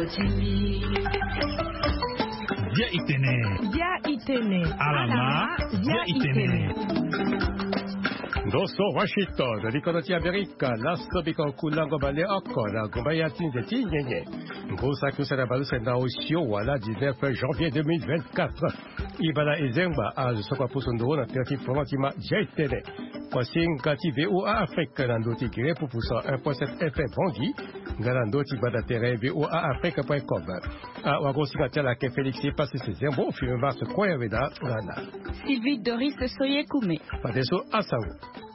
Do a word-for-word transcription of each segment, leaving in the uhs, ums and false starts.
Chimi. Dia itene. Dia itene. Alama. Dia itene. Doso Washington, ricordi America, l'astro biko kulango bale okora, gobaya tinze tinyenye. Ngosa kusara baluse na osio wala dix-neuf janvier deux mille vingt-quatre. Ibala ezemba azu sokwa pusundo na terti proventima jaitene. Kwasing kati V O A Afrique nandoti kire pupusa un point sept F M Bongi, ngarandoti bada tere V O A Afrique point com. A wagosika tala ke Félix passe ses zembo, film va se croire veda lana. Sylvie Doris Soyekoume. Padeso Asango.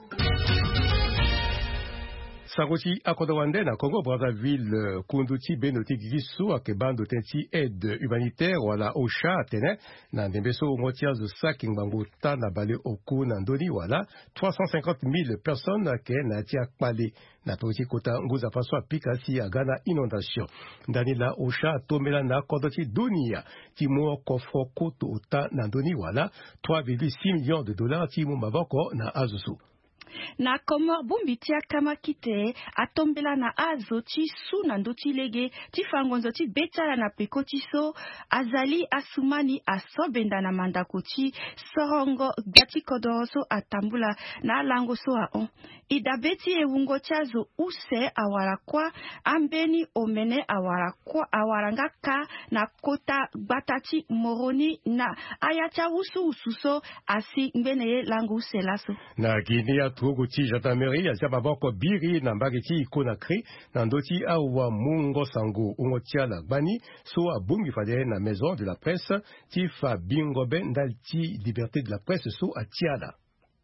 Sagochi akodawande na Congo Brazzaville kunduti benoti gisu akebando tenti aide humanitaire wala osha tene na ndembeso motia zo saking banguta na bale oku na ndoni wala trois cent cinquante mille personnes ke na tia pale na tochi kota nguza faso apikasi agana inondation ndani la osha tomela na kodoti dunia timo kofro koto ota na ndoni wala trois virgule six millions de dollars timo maboko na azusu. Na Komor Bumbitia Kamakite atombela na azo ti su na ndoti lege ti fangonzo ti betala na pekoti so azali asumani asobenda na mandakoti sorongo gati kodoroso atambula na lango so a on idabeti e wungo chazo use awara kwa ambeni omene awara kwa awaranga ka na kota batati moroni na ayacha usu ususo asi ngbeneye lango uselaso na Guinea Togo ti gendarmerie ya zababoko biri na mbageti Conakry na ndoti awa mungo sango ungo tiala bani so abungi fade na maison de la presse ti fa bingo ben ndalti liberté de la presse so a tiala.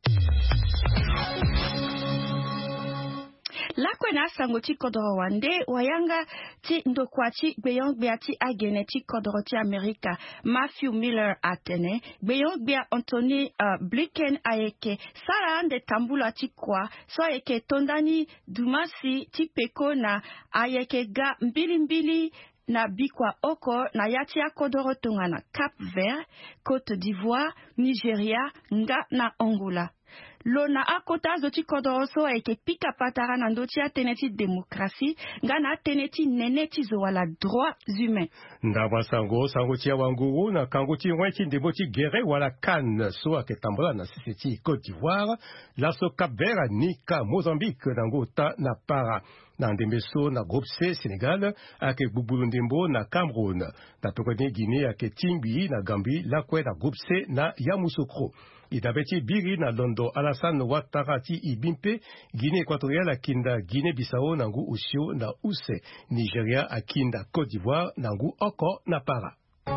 La kwena sango ti kodoro wande wayanga ti ndokwachi gbeyon gbea ti agene ti kodoro ti Amerika Matthew Miller atene gbeyon gbea Anthony uh, Blinken ayeke sara ande tambula ti kwa so ayeke tondani dumasi ti peko na ayeke ga mbili mbili na bikwa oko na yati ya kodoro tonga na Cap Vert, Côte d'Ivoire, Nigeria, nga na Angola. Lona akota zoti kodoroso ayeke pika patara na ndoti ateneti démocratie nga na ateneti neneti zo wala droits humains. Ndaba sango sango tia wanguru na kangoti wenti ndeboti gere wala kan so aketambola na siseti Côte d'Ivoire, laso Cap Vert nika Mozambique nangota na para. Na ndembeso na groupe C Sénégal ake bubulu ndembo na Cameroun na tokone Guinée ake Timbi na Gambie lakwe na groupe C na Yamoussoukro idabeti biri na Londo Alassane Ouattara ti ibimpe Guinée équatoriale akinda Guinée Bissau nangu usio na use Nigeria akinda Côte d'Ivoire nangu oko na para.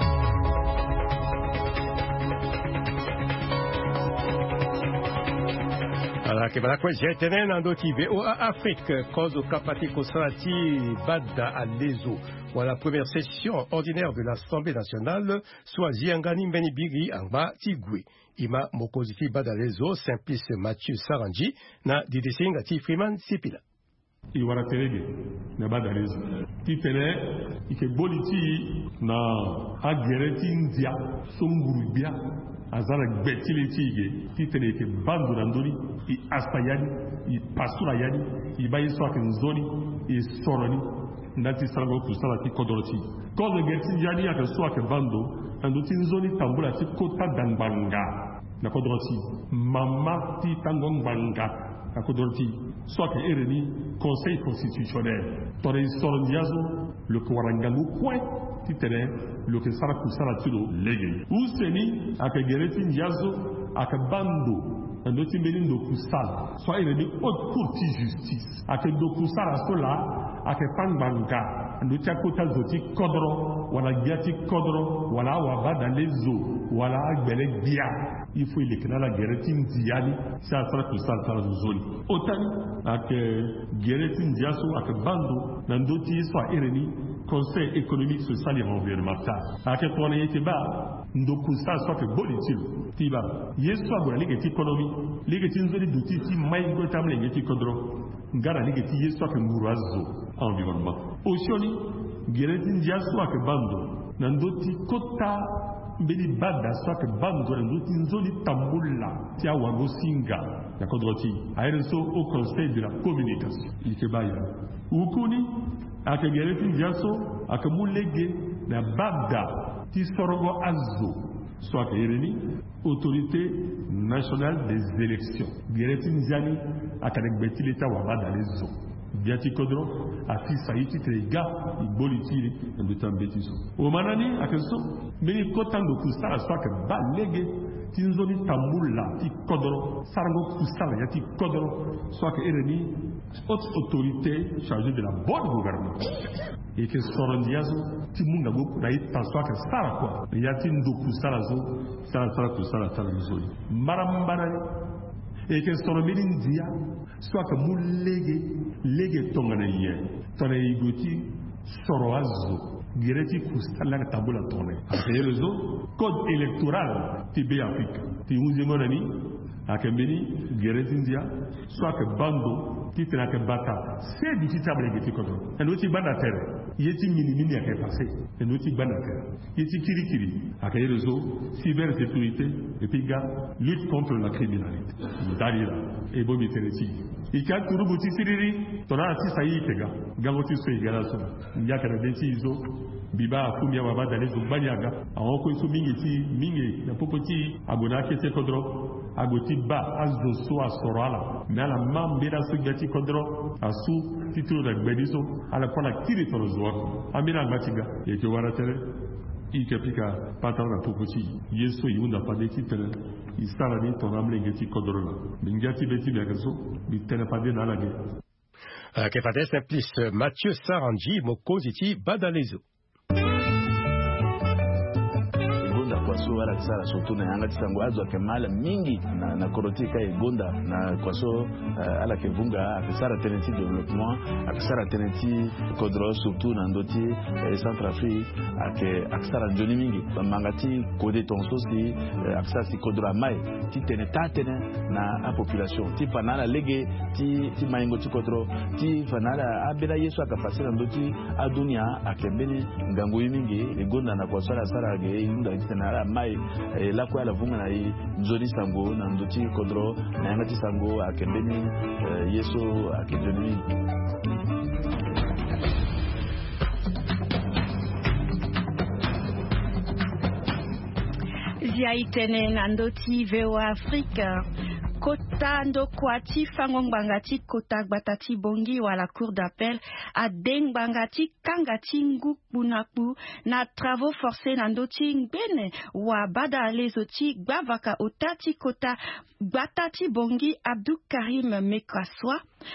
ala ke bala kwe jetene na ndoti V O A Afrique kozo kapati kosati bada alezo wa la première session ordinaire de l'Assemblée nationale soit Ziangani Mbeni Biri Angba Tigwe ima mokozi ti bada alezo Simplice Mathieu Saranji na didesinga ti Freeman Sipila i wara terege na badalezo ti tene ike boliti na agereti ndia songuru bia azara gbetile tige ti tene ike bandu na ndoni i asayani i pasura yani i bayi so akin zoni i soroni ndati sango kusala ti kodoroti kodo gerti yani ake so ake bando andoti nzoni tambula ti kota dangbanga na kodoroti mama ti tango ngbanga à Kodorti, soit que Ereni, Conseil constitutionnel. Tore Sorondiazo, le Kouarangangu Koué, Titene, le Kesara Kusara Tudo, Lege. Ou Seni, à Kegereti Ndiazo, à Kabando, un autre mélino Kusala, soit Ereni haute cour de justice, à Kendo Kusara Sola, à Kepanganga, un autre Kota Zoti Kodro, wala Giati Kodro, wala Wabada Lezo, wala Agbele Gia. Il faut il est la guéretine diali ça sera tout ça dans la zone autant avec guéretine diaso avec bando dans d'autres soit ereni conseil économique social et environnemental avec ton été bas ndoku ça soit que bolitil tiba yeso abona ligue économie ligue tinzoli duti ti mai go tamle ngeti kodro ngara ligue ti yeso que murazo environnement osioni guéretine diaso avec bando dans d'autres kota mbeli bada swake bando na nzoti nzoli tambula tia wagosinga ya kodroti aereso au conseil de la communication ikebaya ukuni ake gereti ndiaso ake mulege na babda ti sorogo azo soit ereni autorité nationale des élections gereti nziani ake gbeti leta wa bada lezo biati kodro ati saiti trega ibolitiri ndo tambetizo o manani akeso meni kotando kusala soit ke balege tinzoni tambula ti kodro sarango kusala yati kodro soit que ereni haute autorité chargée de la bonne gouvernance et que sorondiazo ti munga go na ita soit que sara quoi yati ndo kusala zo sara sara kusala sara zoli marambara et que soromeli ndia soit que mulege lege tongana ye tone igoti soroazo Gireti kusala na tabula tone. Après le zo code électoral Tibé Afrique. Ti uzi monani akembeni Gireti ndia soit que bando qui tena que bata c'est difficile de kodo. Et nous ti banda terre. Yeti mini mini a passé. Et nous ti banda terre. Yeti kiri kiri. Après le zo cybersécurité et puis gars lutte contre la criminalité. Dalila et bobi tereti. Ika turubuti siriri tona ati sayi tega. Gangoti so igala so. Nyaka na beti izo biba kumia baba dale zumbanyaga awoko iso mingi ti mingi na popoti agona kete kodro agoti ba azo so asorala mala mambira sugati kodro asu titulu da gbediso ala kola kiri toro zo amina ngatiga yeke waratele ikapika patana na popoti yeso yunda padeti tele isala ni tonamle ngati kodro la bingati beti bagazo bitena pade na lage ke fate simplice Mathieu Sarangi mokoziti badalezo kwaso wala kisara soto na yanga tisango azo akemala mingi na na korotika egonda na kwaso uh, ala kevunga akisara tenenti development akisara tenenti kodro surtout na ndoti eh, Centrafrique ake akisara njoni mingi mangati kode tonso si uh, akisara si kodro mai ti tene tatene na a population ti fanala lege ti ti maingo ti kodro ti fanala abela yesu akafasira ndoti adunia akembeni ngango mingi egonda na kwaso ala sara ge inda na mai la kwa la vunga na i nzoni sango na ndoti kodro na yangati sango akendeni yeso akendeni Zia itene na ndoti veo Afrika Kota ndo kwati fangong bangati kota gbatati bongi wala cour d'appel a deng bangati kangati nguk bunaku na travaux forcés na ndoti ngbene wa bada lezoti gbavaka otati kota gbatati bongi Abdou Karim Mekaswa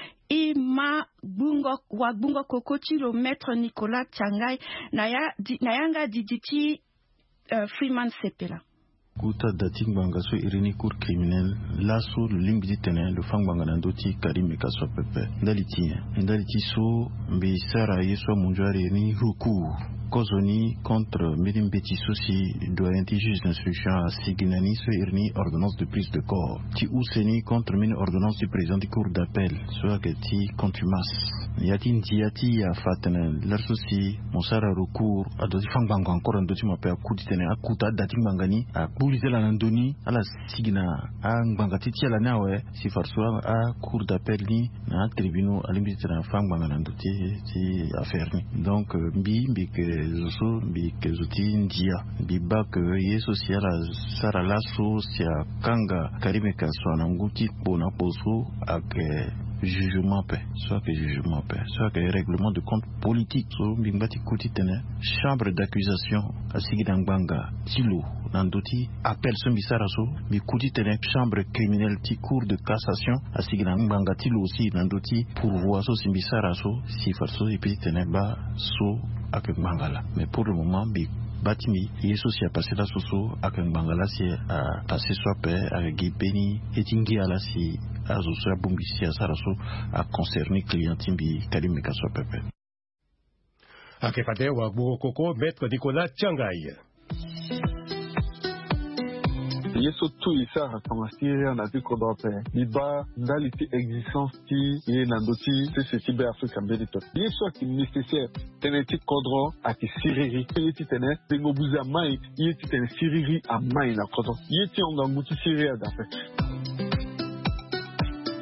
ima bungo wa bungo kokoti lo maître Nicolas Changai na ya di, na yanga diditi uh, Freeman Sepela Kuta dating bangaso irini cour criminel laso le limbi tene le fang bangana ndoti Karim Mekaswa pepe ndaliti ndaliti so mbi sara yeso munjari ni huku Kozoni contre Médim Betty Souci doyen de juge d'instruction à Siginani sur Irni ordonnance de prise de corps. Ti Ouseni contre une ordonnance du président du cour d'appel soit que ti contumace. Yatin Tiati a fatene leur souci Monsara recours à doti fangbanga encore un doti m'appelle à coup d'itene à kuta dating bangani à bouliser la landoni à la Sigina à bangati tia la nawe si farsoa à cour d'appel ni na tribunal à l'imbitre na fangbanga landoti ti affaire ni. Donc mbi mbi que zoso bi kezuti ndia bi bak ye social sara laso sia kanga Karim Mekaswa na nguti bona poso ak jugement paix soit que jugement paix soit que règlement de compte politique so bimbati kuti tene chambre d'accusation asigidanganga tilo nandoti appel so bisara so bi kuti tene chambre criminelle ti cour de cassation asigidanganga tilo aussi nandoti pourvoi so simbisara so si farso et puis tene ba so avec Bangala. Mais pour le moment, Batimi, Yeso si a passé la soso, avec Bangala si a passé soit paix, avec Gibeni, et Tingi ala si a zoso a bombi si a saraso a concerné client Timbi, Karim Mekaswa pepe. Akefade wa Koko, maître Nicolas Changai. Yeso tu isa rassemble na ti kodope liba ndali ti existence ti ye nandoti se se tibe Afrika mbelito yeso ki nécessaire tene ti kodro ati siriri ye ti tene dengo buza mai ye ti tene siriri a mai na kodro ye ti onga muti siriri adape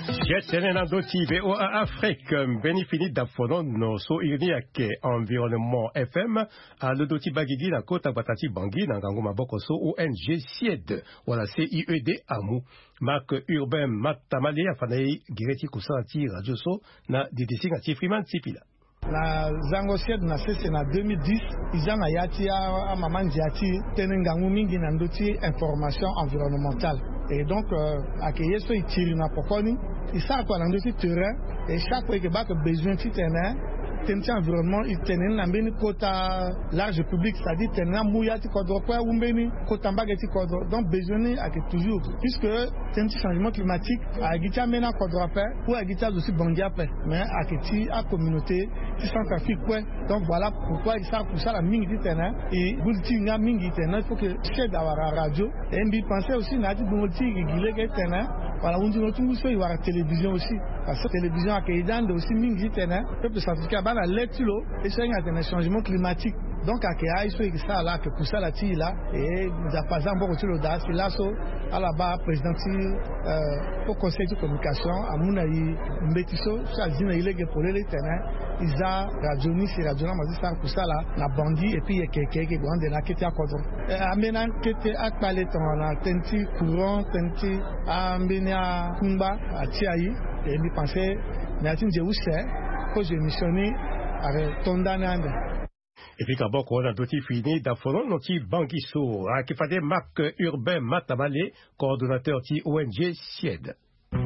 Jetene na doti V O A Afrique benefini da fono no so irni ake environnement F M a le doti bagigi na kota batati bangi na ngango maboko so O N G C I E D wala C I E D amu Marc Urbain Matamale afanai gireti kusati radio so na D D C ngati Freeman Tipila. Na zango sied na sese na deux mille dix izana yati a maman jati tenengangu mingi na ndoti information environnementale et donc euh, accueillir ce itiri na pokoni isa kwa na ndoti terrain et chaque fois que ba que besoin ti terrain tention environnement il tenait na mbeni kota large public c'est-à-dire tenant mouyati kodro kwa umbeni kota mbageti kodro donc besoin à que toujours puisque tention changement climatique a gita mena kodro pa ou a gita aussi bandia pa mais à que ti a communauté qui Centrafrique quoi donc voilà pourquoi il ça pour ça la mingi tenant et bulti nga mingi tenant il faut que chef d'avoir radio et mbi penser aussi na ti bulti gile que tenant voilà on dit tout ça il y a la télévision aussi parce que la télévision a qu'il aussi mingi tenant peuple centrafricain la lecture et c'est un changement climatique donc à qu'il y ait ça là que pour ça la tille là et nous a pas encore sur l'audace là so à la bas président euh au conseil de communication à mon avis mbetiso ça dit il est pour les terrains ils a radioni c'est radiona mais ça pour ça là la bandit et puis il y a quelqu'un qui grande là qui était à côté amenan qui était à parler ton la tenti courant tenti ambenia kumba à tiayi et me penser mais tu dis où c'est que j'ai missionné avec Tondanande. Et puis quand on a d'autres fini d'afforon noti bangiso a qui fait Marc Urbain Matamale coordonnateur ti O N G C I E D.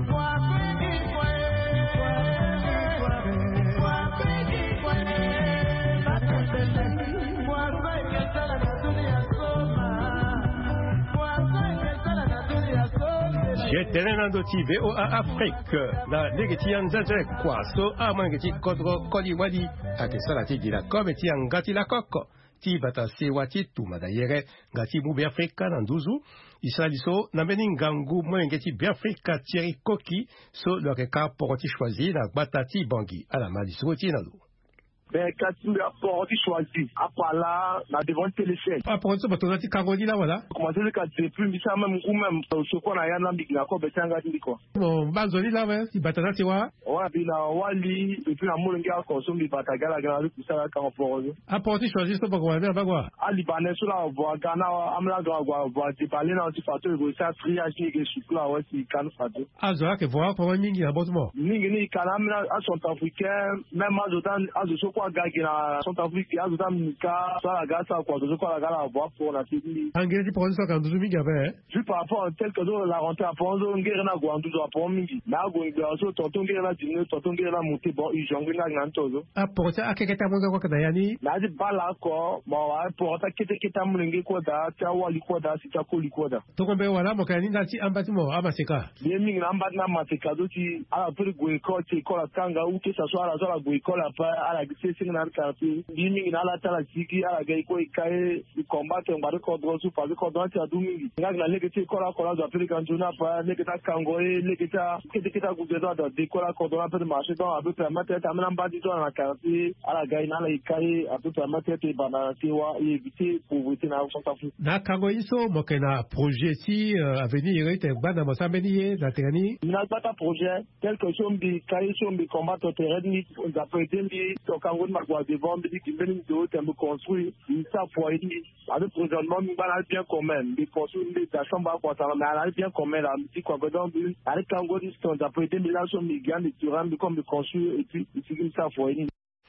Jetene na doti V O A Afrique la negeti anzaze kwa so amangeti kodro koliwadi akesalati di la kometi angati la koko ti bata sewati tuma da yere ngati mu be Afrika na nduzu isaliso na meningangu mwengeti be Afrika tieri koki so le reka poroti choisi na batati bangi ala maliso ti na lu. Ben, quand tu as porté choisi, à part là, la devant téléphone. Ah, pour ça, tu as dit Kangodi là, voilà. Comment c'est que tu es plus, mais ça même, ou même, ce qu'on a, il y a un ambigu, là, quoi, ben, c'est un gars qui dit quoi. Bon, Bazoli là, ouais, si Batana, tu vois. Ouais, puis là, Wali, et puis la Moulanga, consomme les Bataga, la galerie, tout ça, là, quand on peut. Ah, porté choisi, c'est pas quoi, là, quoi. Ah, Libanais, là, on voit Ghana, Amla, on voit des palais, là, tu fais tout, ça, triage, qui est sur là, ouais, c'est Ghana, Fatou. Ah, Zola, que voir, pour un mingi, là, bon, bon. Mingi, ni, Ghana, à son africain, même à d'autant, à de ce quoi, gars, Centrafrique ya zuta mika soit la gasa quoi de quoi la gala voir pour la télé angeli pour ça quand nous mingi avait vu par rapport tel que la rentrée à prendre ngere na go andu à prendre mingi na go ngero tonton ngere na dîner tonton ngere na monter bon il jongle na ngantozo ah pour ça akeketa monga kwa kadayani na di bala ko bon wa pour ta kete keta mulenge ko da ta wali ko da si ta ko li ko da to ko be wala mo kani na ti ambati mo amaseka bien mingi na ambati na mateka do ti ala pour go ko ti ko la tanga ou que ça soit la soit la go ko la pa ala gise sing na ka Bimi na la tala siki ala gai ko ikae combattre ngare ko drosu pa ko drosu adumi ngak na lekete ko la ko la za Afrika njuna pa leketa kangoe leketa kete keta gudedo da de ko la ko dona pe marché donc abu permettre tamna mbadi to na karti ala gai na la ikae abu permettre te bana tiwa éviter pauvreté na Centrafrique na kango iso mo kena projet si avenir ite bana mo sambeni na teni na bata projet quelque chose bi kai sombi combattre terrain ni za pretendre to kango ma kwa devant qui viennent de haut en construire ça pour aider avec prochainement nous allons bien commun des construire des chambre quoi ça mais allons bien commun là petit quoi donc avec Congo distance après des millions de migrants de Turan comme de construire et puis c'est ça pour aider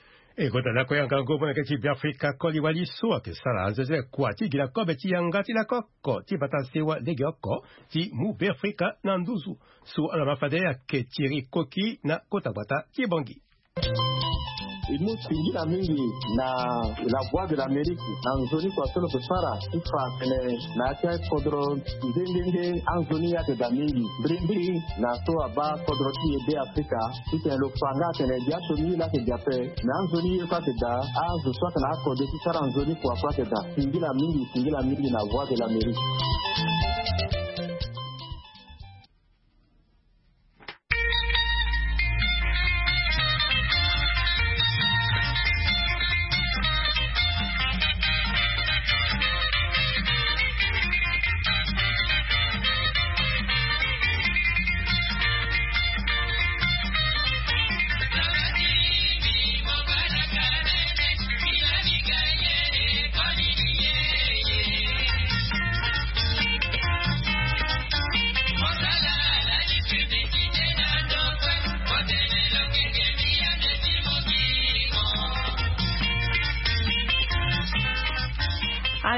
e kota na ko yanga go bona ke ti Afrika ko li wali so ke sala zeze kwa ti gila ko be ti yanga ti la ko ko ti bata sewa de ko ti mu be Afrika na nduzu so ala mafade ya ke tiri koki na kota bata ti bangi. Il nous finit la mingi na la voix de l'Amérique dans zone kwa solo kusara ifa kene na tia kodro ndenge en zone ya de mingi brindi na so aba kodro ti de Afrika ti lo fanga kene dia so ni la ke dia pe na en zone ya ka da a zo so na ko de ti sara en zone kwa kwa da fingi la mingi fingi la mingi na voix de l'Amérique.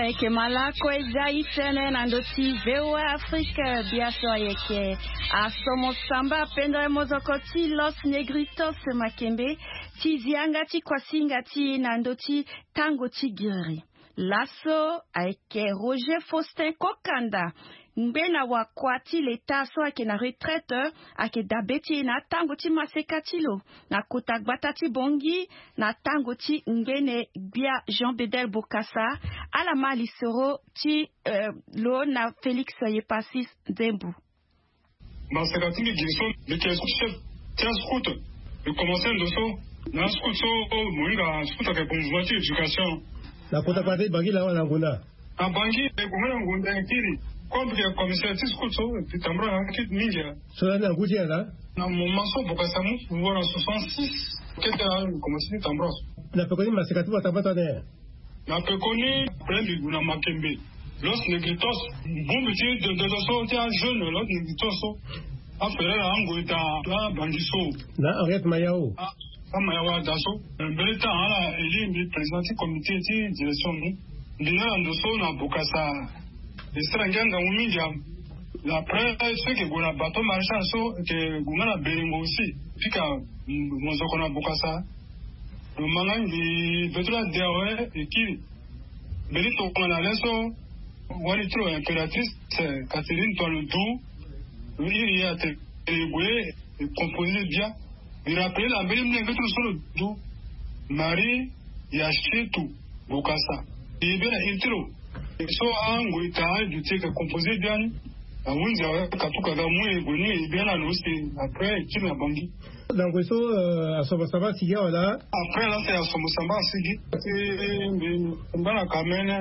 eke malako eza itene na ndoti V O A Afrique biaso yeke asomo samba pendo emozoko ti Los Negritos Makembe ti zianga ti kwasinga ti na ndoti tango ti giri laso eke Roger Faustin Kokanda Mbena wa kwati leta so ake na retraite ake dabeti na tango ti maseka ti lo na kota gbata ti bongi na tango ti ngene bia Jean Bedel Bokassa ala ma lisoro ti uh, lo na Félix Yepassis Zembu. Maseka ti giso de ke chef tia scout de commencer ndoso na scout so moinga scout ake pour voiture éducation na kota gbata bangi la wana ngunda a bangi e ngona ngunda kiri comme le commissaire Tiscoutso, puis Tambra a quitté Ninja. Cela n'a goûté là. Dans mon morceau, pour que ça monte, nous voilà soixante-six. Qu'est-ce que tu as Tambra? La Péconi m'a sécaté à Tabatonner. La Péconi, plein de Guna Makembe. Los Negritos, bon métier de Dosso, tu es un jeune, Los Negritos, après la Angoïta, la Bandiso. La Henriette Mayao. Ah, Mayawa Dasso. Un bel temps, elle est présidente du comité de direction. Dina Ndoso, na Bokassa. Estranganga uminja après ce que gona bateau marchand so que gona belingo aussi pika mozoko na Bokassa le mangangi betra dewe ekili belito kona leso wali tro impératrice Catherine Toludu il y a te éboué composé bien il rappelle la belle mine betra solo du Marie Yachetu Bokassa et bien il tro so ango ita du tek composé bien a wunza katuka ga mwe goni bien la losi après tu na bangi donc so a so samba sigi wala après là c'est a so samba sigi et mbana kamene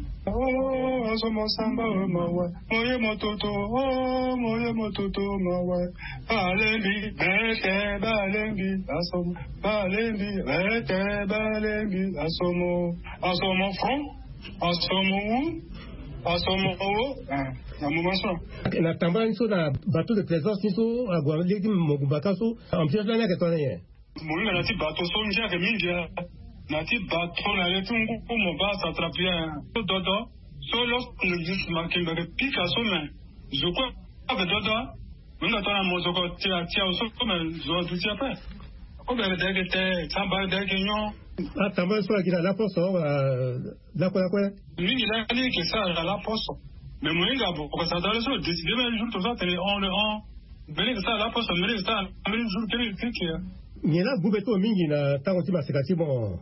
oh so samba mawa moye mototo oh moye mototo mawa alembi bete balembi asomo balembi bete balembi asomo asomo front Asomo, asomo, na momaso. Na tamba niso na bateau de trésor niso agwa legi mogubakaso en pièce là que tonne. Molinga na ti bateau so nja ke minja. Na ti bateau na letu nguko mo ba s'attraper. Dodo, so los ne dis marquing de Picasso mais je crois avec dodo. Munga tona mozoko ti ti so comme zo du ti après. Comme elle était que tamba de kenyo. Ah, também só aqui na posso, lá com a coisa. Lui, il a dit que ça, la poste. Mais moi, il a beaucoup ça dans le sol. Décidé, mais le jour, tout ça, télé, on le on. Mais que ça, la poste, mais que ça, mais le jour, quel est que. Ni là, vous beto mingi na tango ti masekati bon.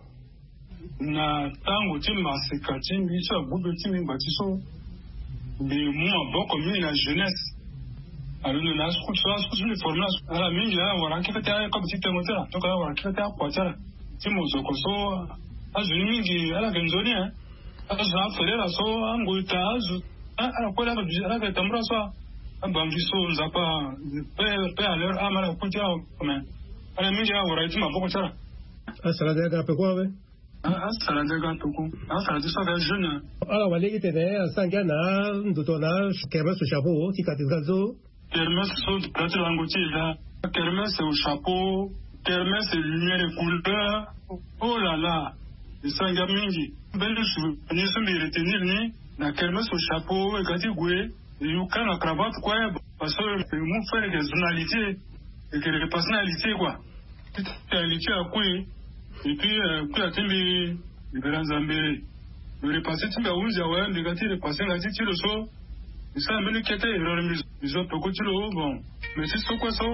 Na tango ti masekati, ni ça, vous beti mingi batiso. Mais moi, beaucoup mingi la jeunesse. Alors, nous, là, je trouve ça, je trouve les formules. Alors, mingi là, on va enquêter comme si tu étais moteur. Donc, là, on va enquêter à quoi ça. Timozoko so azuni mingi ala genzoni eh azwa felela so angoita azu ala kwela ba ala ka tambra so ambangi so nzapa pe pe alors amara kutia comme ala mingi awora itima boko tsara asala de ga pe ko ave asala de ga toko asala de so ga jeune ala wale ki tene asanga na ndotona kema so chapeau ti katizazo kermes so prati langoti là kermes au chapeau kermesse et lumière et couleur. Oh là là, les sangs mingi. Ben le sou, ni se me retenir ni na kermesse au chapeau et gati goué. Et yuka na cravate quoi, parce que mon frère des zonalités et que les personnalités quoi. Personnalité à quoi et puis quoi a-t-il les grands zambérés. Le repassé tu m'as ouvert ouais, le gati le passé la dit tu le so. Et ça me le quête ils ont beaucoup de l'eau bon. Mais c'est ce quoi ça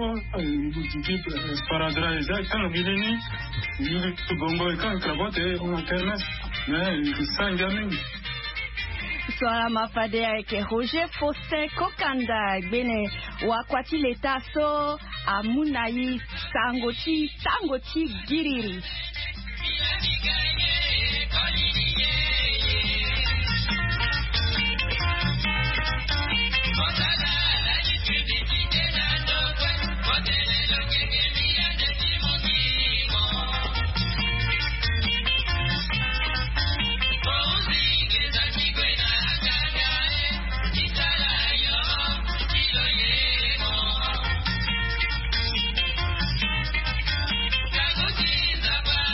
paradra et ça quand il est ni il bongo et quand cravate on a kermesse mais ça gamin Swala mafade avec Roger Faustin Kokanda bene wakwati leta so amunayi tangoti tangoti giriri Bye.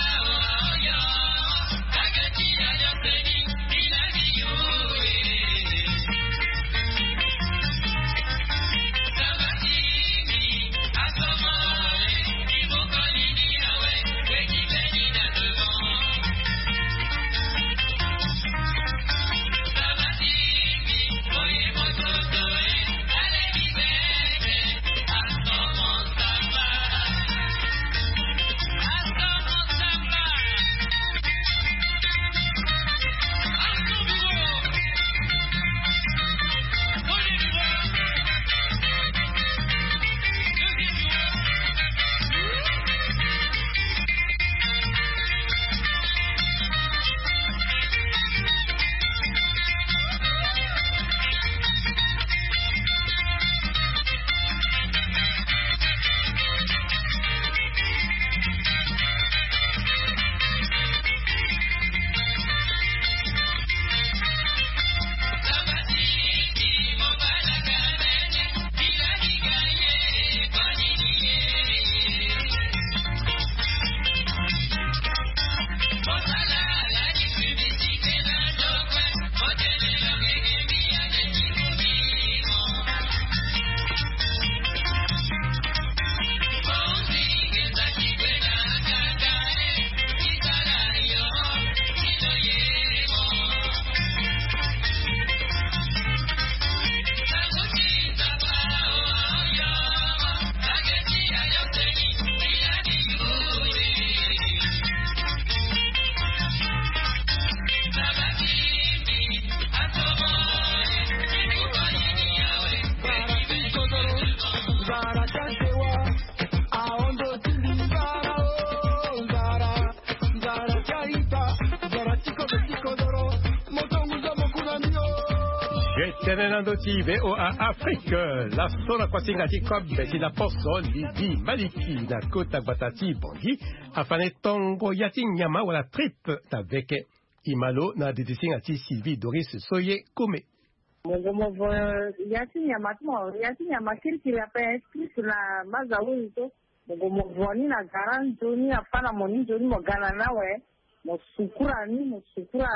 Tenenando ti V O A Afrique, la sola kwasinga ti kob beti la poso Lidi Maliki na kota batati bongi afane tongo yati nyama wala trip ta veke imalo na didisinga ti Sylvie Doris Soye Kome. Mongo movo yati nyama mo yati nyama kirkiri apa esprit la mazawu ito mongo movo ni na garan joni afana moni joni mo gana nawe mo sukura ni mo sukura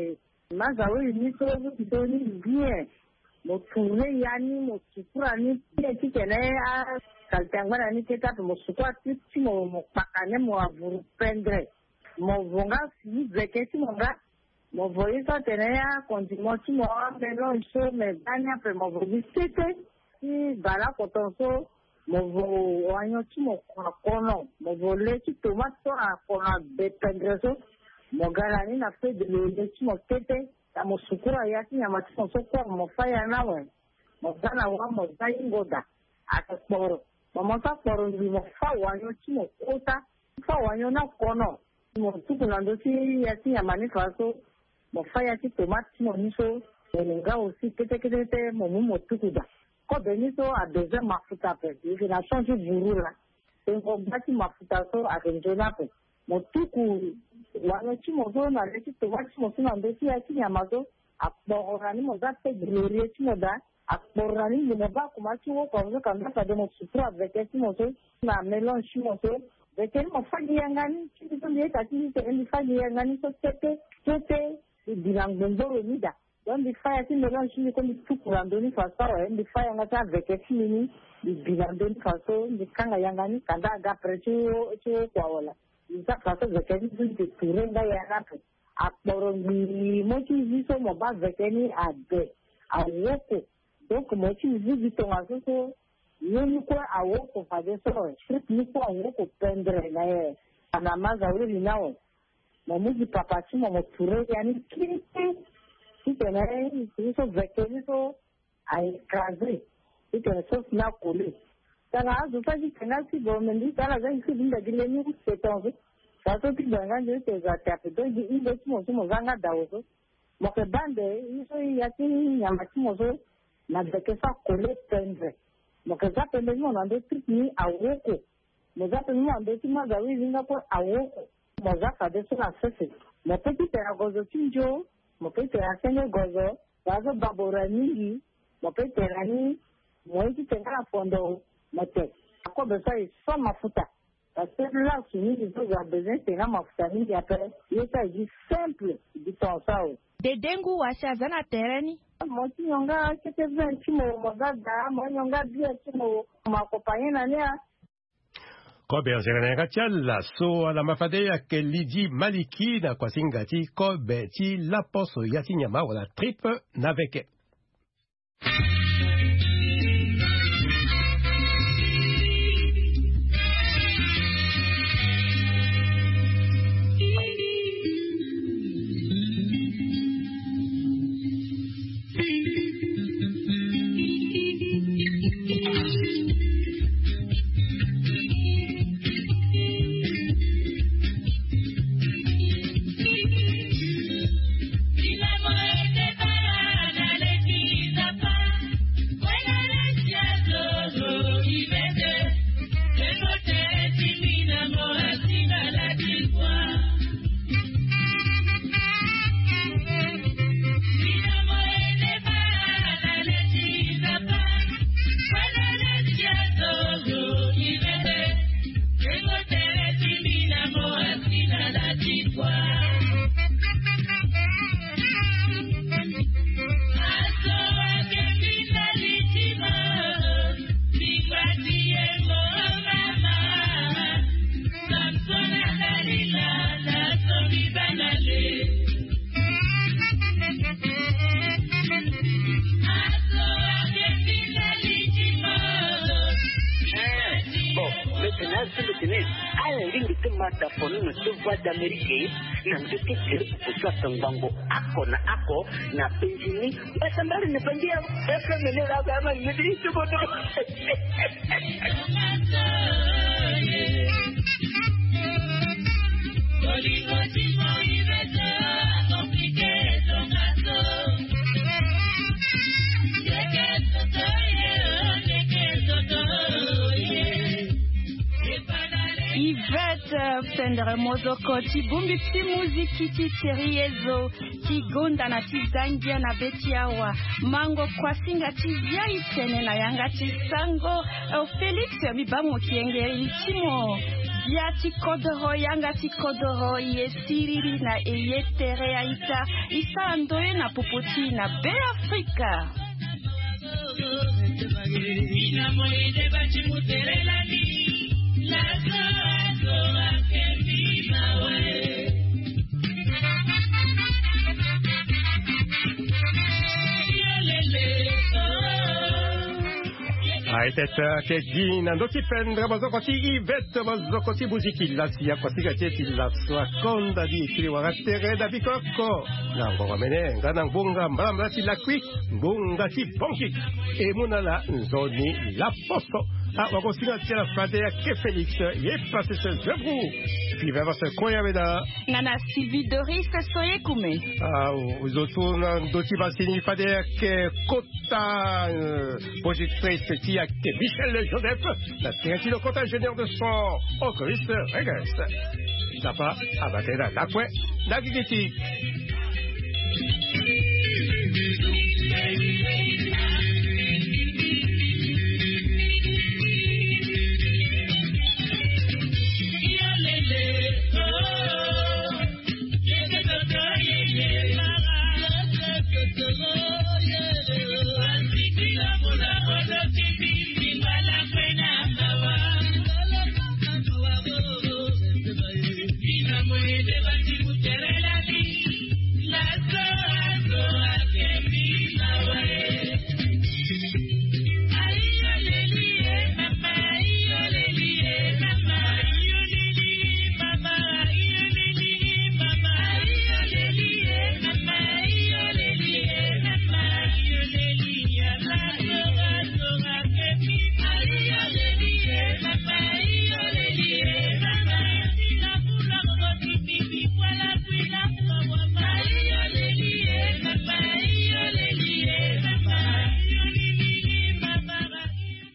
mazawu ni to ito ni bien mo tune yani mo sukura ni pia tikene a kaltangana ni keta mo sukura ti mo mo pakane mo avuru prendre mo vonga si veketi monga mo voisa tenea continuo ti mo melon so me dania pe mo vogi tete si bala kotonso mo vo wanyo ti mo kono mo vole ti tomato a kono be pendreso mo galani na fe de le ti mo tete ta mo sukura ya ti nyama ti mo so ko mo faya na we mo gana wa mo dai ngoda ata poro mo mo ta poro ni mo fa wanyo ti mo kota fa wanyo na kono mo tukulando ti ya ti nyama ni faso mo faya ti tomate mo ni so nga aussi kete kete mo mo tukuda ko beni so a besoin mafuta pe il a changé buru la et on bati mafuta so a kenjona pe mo tuku wano ti mo so na le ti tomate mo so na ndo ti ya ti nyama so a porora ni mo za pe glorie ti mo da a porora ni mo ba kuma ti wo ko so kan na de mo supra avec ti mo so na mélange ti mo so veke mo fagi yangani ti so le ta ti te ni fagi yangani so tete tete bilangondoro nida don di faya ti melon chini ko di tukurando ni faso e di faya ngata veke chini di bilando ni faso di kanga yangani kanda ga precho cho kwa wala di sa faso veke ni di turenga yana pe a poro ni mo ti viso mo ba veke ni a de a woko donc mo ti viso to ngaso so ni ko a woko fa de so trip ni ko a woko pendre na e ana maza wili nawo mo muzi papati mo ture yani kiti itene iso vekeni so ai kazi itene so na kule tana azu faji kana si bomendi tana za isi binda gile ni setonze sato ti banga nje te za tape do di ile mo so mo zanga dawo mo ke bande iso yati nyama ti mo so na veke sa kule tendre mo ke za pende mo na ndo trip ni awoko mo za pende mo ndo ti maza wi zinga ko awoko moza fade so na sese mo peti tera gozo tinjo mo peti tera sene gozo bazo babora mingi mo peti tera ni mo iti tera fondo mo te ako besa so mafuta parce que là si ni il faut besoin tera mafuta ni après il ça dit simple dit ton ça de dengu washa zana tereni mo ti yonga kete vingt ti mo mo da mo yonga bia ti mo ma compagnie na ne Kobe Zerenega la so ala mafade ya ke Lidi Maliki na kwasingati kobe ti la poso yati nyama wala trip na veke. d'Amérique na mtoto kwa sambango ako na ako na penjini basi mbali ni pandia efe menela kama ngidi tukoto Pendre mozoko ti bumbi ti muziki ti cheriezo ti gonda na ti zangia na betiawa mango kwasinga ti zia itene na yanga ti sango Felix mi bango kiengeri timo ya ti kodoro yanga ti kodoro ye siriri na eye tere ya ita isa andoe na popoti na be Afrika Ina moide bachi muterelani La soa que viva we Aiteta ke gina ndoki pendra bazoko ti Ivete bazoko ti buziki la siya kwa tiga ti la soa konda di kiri wagatere da bikoko na ngoma mene ngana mbunga mbamba ti la kwi mbunga ti bonki e munala nzoni la posto a wakosinga ti la fade ya ke Felix ye passe se zebru puis va se koya veda nana Sylvie Doris soye kume ah uzotu na ndoti basini fade ya ke kota positrice ti ya ke Michel Joseph la tirati le kota ingénieur de son Auguste Reges Napa abatera la kwe la gigiti